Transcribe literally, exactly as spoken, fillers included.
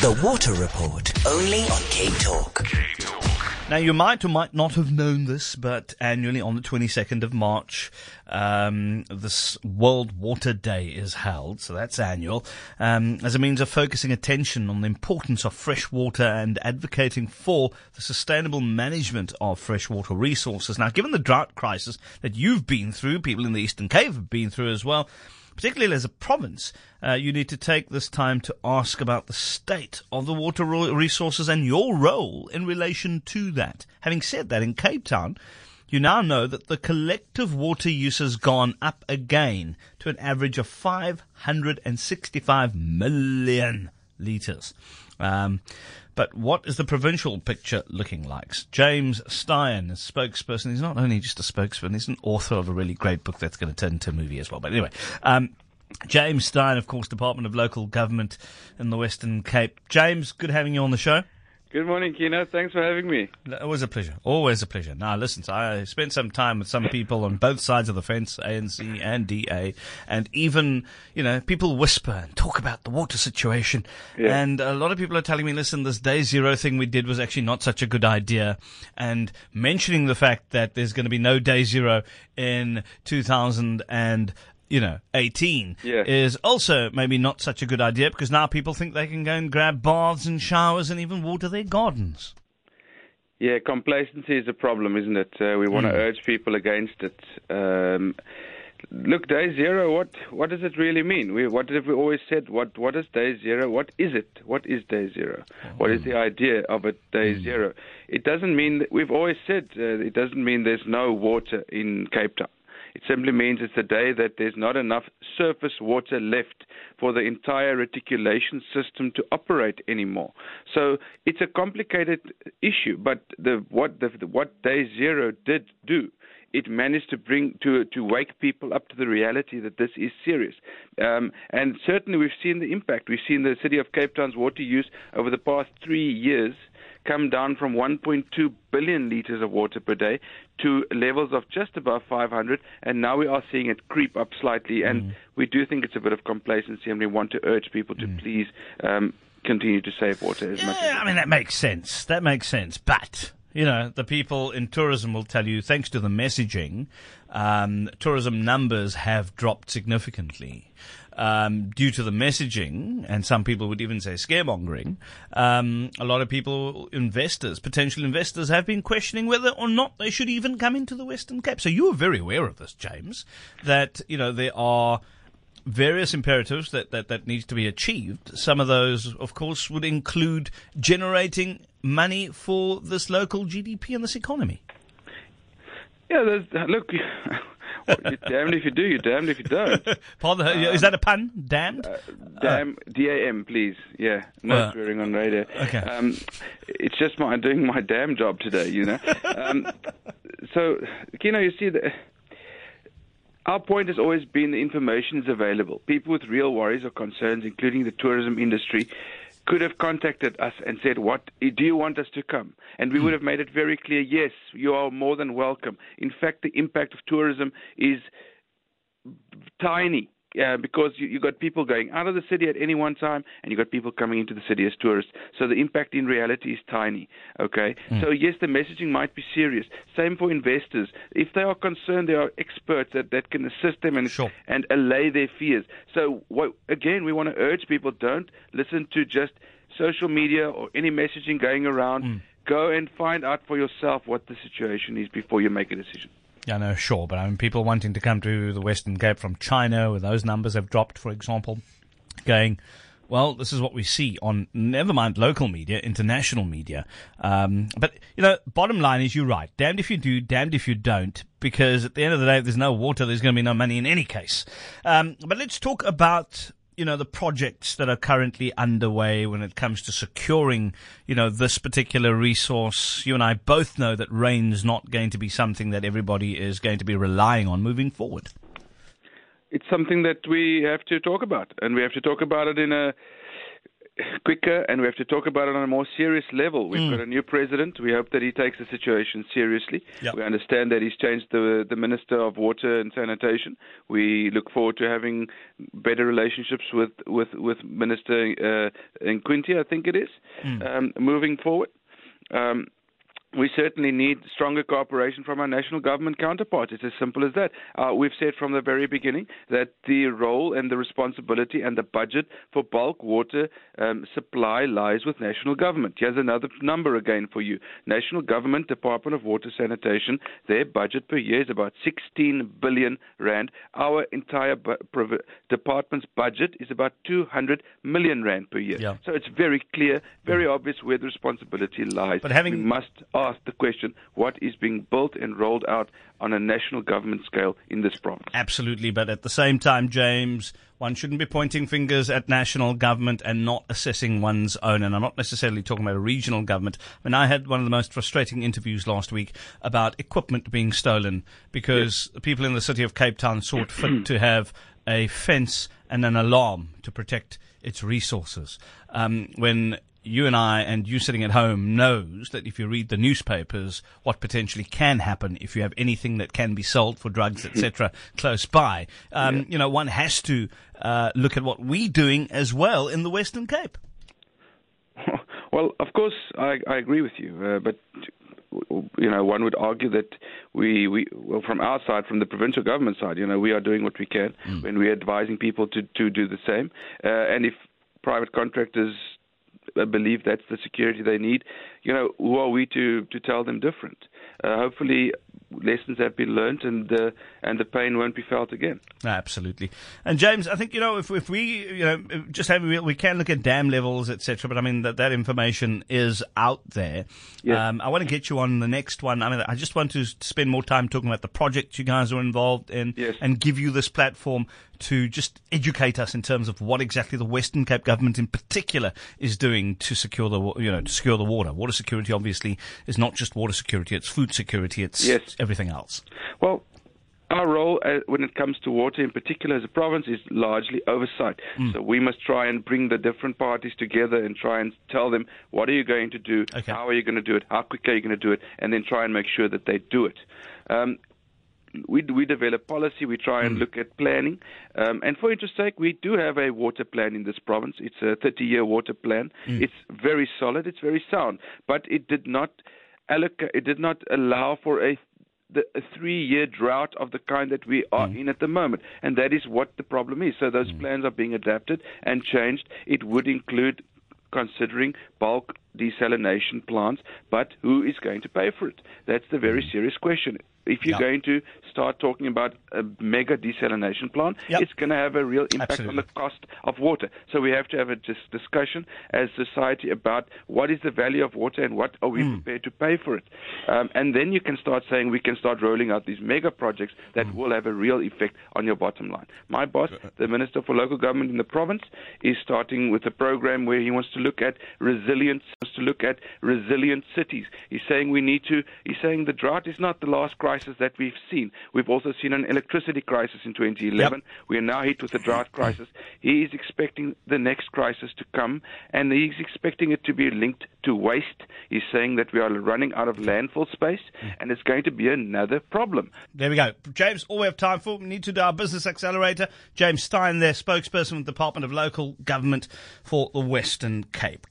The Water Report, only on Cape Talk. Now, you might or might not have known this, but annually on the twenty-second of March, um, this World Water Day is held, so that's annual, um, as a means of focusing attention on the importance of fresh water and advocating for the sustainable management of freshwater resources. Now, given the drought crisis that you've been through, people in the Eastern Cape have been through as well, particularly as a province, uh, you need to take this time to ask about the state of the water resources and your role in relation to that. Having said that, in Cape Town, you now know that the collective water use has gone up again to an average of five hundred sixty-five million litres. Um, but what is the provincial picture looking like? James Stein is spokesperson. He's not only just a spokesperson, he's an author of a really great book that's going to turn into a movie as well. But anyway, um, James Stein, of course, Department of Local Government in the Western Cape. James, good having you on the show. Good morning, Keno. Thanks for having me. Always a pleasure. Always a pleasure. Now, listen, so I spent some time with some people on both sides of the fence, A N C and D A, and even, you know, people whisper and talk about the water situation. Yeah. And a lot of people are telling me, listen, this day zero thing we did was actually not such a good idea. And mentioning the fact that there's going to be no day zero in two thousand and you know, eighteen yeah. is also maybe not such a good idea, because now people think they can go and grab baths and showers and even water their gardens. Yeah, complacency is a problem, isn't it? Uh, we want to mm. urge people against it. Um, look, day zero, what what does it really mean? We, what have we always said? What What is day zero? What is it? What is day zero? Mm. What is the idea of a day mm. zero? It doesn't mean that we've always said uh, it doesn't mean there's no water in Cape Town. It simply means it's a day that there's not enough surface water left for the entire reticulation system to operate anymore. So it's a complicated issue, but the, what, the, what Day Zero did do, it managed to bring to to wake people up to the reality that this is serious. Um, and certainly we've seen the impact. We've seen the City of Cape Town's water use over the past three years come down from one point two billion litres of water per day to levels of just above five hundred, and now we are seeing it creep up slightly, and mm. we do think it's a bit of complacency, and we want to urge people to mm. please um, continue to save water as yeah, much as they can. I mean, that makes sense. That makes sense. But, you know, the people in tourism will tell you, thanks to the messaging, um, tourism numbers have dropped significantly. Um, due to the messaging, and some people would even say scaremongering, um, a lot of people, investors, potential investors, have been questioning whether or not they should even come into the Western Cape. So you are very aware of this, James, that, you know, there are various imperatives that, that, that needs to be achieved. Some of those, of course, would include generating money for this local G D P and this economy. Yeah, there's, look... Well, you're damned if you do, you're damned if you don't. Pardon, um, is that a pun? Damned? Uh, damn, uh, D A M, please. Yeah, no uh, swearing on radio. Okay. Um, it's just my doing my damn job today, you know. um, so, you know, you see, the, our point has always been the information is available. People with real worries or concerns, including the tourism industry, could have contacted us and said, "What do you want us to come?" And we would have made it very clear, yes, you are more than welcome. In fact, the impact of tourism is tiny uh, because you, you got people going out of the city at any one time, and you got people coming into the city as tourists. So the impact in reality is tiny, okay? Mm. So yes, the messaging might be serious. Same for investors. If they are concerned, there are experts that, that can assist them and, sure. and allay their fears. So what, again, we want to urge people, don't listen to just social media or any messaging going around. Mm. Go and find out for yourself what the situation is before you make a decision. Yeah, no, sure, but I mean, people wanting to come to the Western Cape from China, where those numbers have dropped, for example, going, well, this is what we see on, never mind local media, international media. Um, but, you know, bottom line is you're right. Damned if you do, damned if you don't, because at the end of the day, if there's no water, there's going to be no money in any case. Um, but let's talk about, you know, the projects that are currently underway when it comes to securing, you know, this particular resource. You and I both know that rain's not going to be something that everybody is going to be relying on moving forward. It's something that we have to talk about, and we have to talk about it in a quicker, and we have to talk about it on a more serious level. We've Mm. got a new president. We hope that he takes the situation seriously. Yep. We understand that he's changed the the Minister of Water and Sanitation. We look forward to having better relationships with with with Minister uh, Nkwinti, I think it is, Mm. um, moving forward. Um, We certainly need stronger cooperation from our national government counterparts. It's as simple as that. Uh, we've said from the very beginning that the role and the responsibility and the budget for bulk water um, supply lies with national government. Here's another number again for you. National Government Department of Water Sanitation, their budget per year is about sixteen billion rand. Our entire bu- prov- department's budget is about two hundred million rand per year. Yeah. So it's very clear, very obvious where the responsibility lies. But having- we must ask the question, what is being built and rolled out on a national government scale in this province? Absolutely, but at the same time, James, one shouldn't be pointing fingers at national government and not assessing one's own. And I'm not necessarily talking about a regional government. I mean, I had one of the most frustrating interviews last week about equipment being stolen because yes. people in the city of Cape Town sought fit to have a fence and an alarm to protect its resources. Um, when you and I and you sitting at home knows that if you read the newspapers, what potentially can happen if you have anything that can be sold for drugs, et cetera, close by. Um, yeah. You know, one has to uh, look at what we're doing as well in the Western Cape. Well, of course, I, I agree with you, uh, but you know, one would argue that we, we, well, from our side, from the provincial government side, you know, we are doing what we can mm. when we're advising people to, to do the same. Uh, and if private contractors believe that's the security they need, you know, who are we to, to tell them different? Uh, hopefully lessons have been learned and uh, and the pain won't be felt again. Absolutely. And James, I think, you know, if if we, you know, just have, we can look at dam levels, et cetera, but I mean, that, that information is out there. Yes. Um, I want to get you on the next one. I mean, I just want to spend more time talking about the project you guys are involved in yes. and give you this platform to just educate us in terms of what exactly the Western Cape government in particular is doing to secure the, you know, to secure the water. Water security obviously is not just water security, it's food security, it's yes. everything else. Well, our role uh, when it comes to water in particular as a province is largely oversight. Mm. So we must try and bring the different parties together and try and tell them, what are you going to do, okay. how are you going to do it, how quickly are you going to do it, and then try and make sure that they do it. Um, We, we develop policy, we try and mm. look at planning. Um, and for interest sake, we do have a water plan in this province. It's a thirty-year water plan. Mm. It's very solid, it's very sound. But it did not allocate, it did not allow for a, the, a three-year drought of the kind that we are mm. in at the moment. And that is what the problem is. So those mm. plans are being adapted and changed. It would include considering bulk desalination plants, but who is going to pay for it? That's the very serious question. If you're yep. going to start talking about a mega desalination plant, yep. it's going to have a real impact Absolutely. on the cost of water. So we have to have a dis- discussion as society about what is the value of water and what are we mm. prepared to pay for it. Um, and then you can start saying we can start rolling out these mega projects that mm. will have a real effect on your bottom line. My boss, the Minister for Local Government in the province, is starting with a program where he wants to look at resilience, wants to look at resilient cities. He's saying we need to, he's saying the drought is not the last crisis that we've seen. We've also seen an electricity crisis in twenty eleven. Yep. We are now hit with a drought crisis. He is expecting the next crisis to come, and he's expecting it to be linked to waste. He's saying that we are running out of landfill space, and it's going to be another problem. There we go. James, all we have time for, we need to do our business accelerator. James Stein there, spokesperson of the Department of Local Government for the Western Cape.